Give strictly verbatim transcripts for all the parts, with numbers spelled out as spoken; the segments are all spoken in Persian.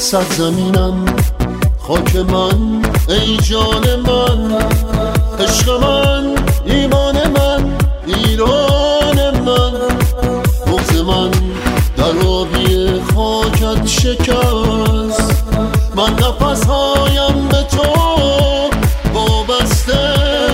سرزمینم خاک من ای جان من، عشق من ایمان من ایران من، بغض من در آبی خاکت شکست، من نفسهایم به تو وابسته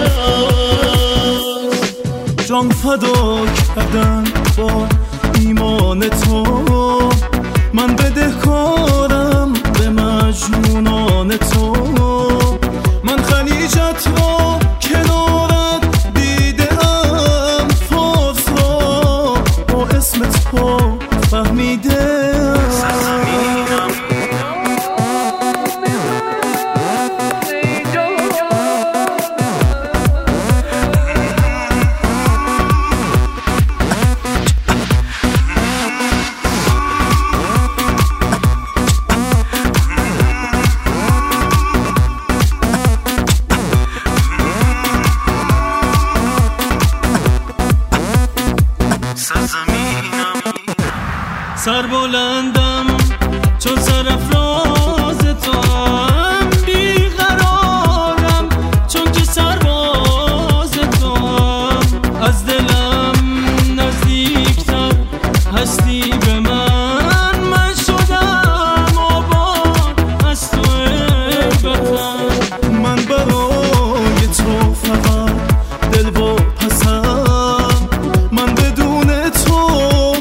است. جان فدا کردن با ایمان تو، من بدهکارم به مجنونان تو، من خلیجت را کنارت دیدم، فارس را با اسم تو فهمیدم. سر بلندم چون سرافراز تو هم، بیقرارم چون که سرباز تو هم، از دلم نزدیکتر هستی به من، من شدم آباد از تو ای وطن، من برای تو فقط دل و پسم، من بدون تو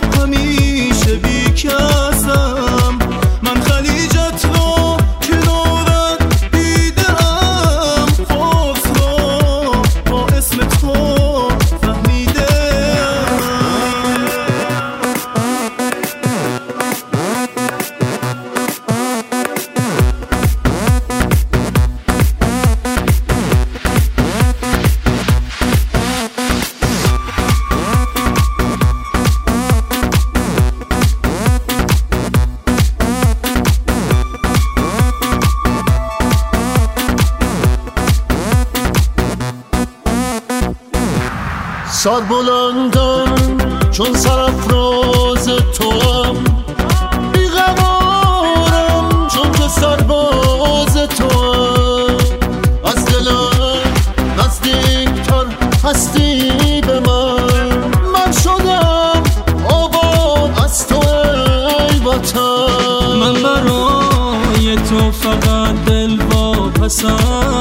کسم، من خلیجت را کنارت دیدم، فارس را با اسم تو فهمیدم. سر بلندم چون سرافراز تو هم، بیقرارم چون که سرباز تو هم، از دلم نزدیکتر هستی به من، من شدم آباد از تو ای وطن، من برای تو فقط دل واپسم،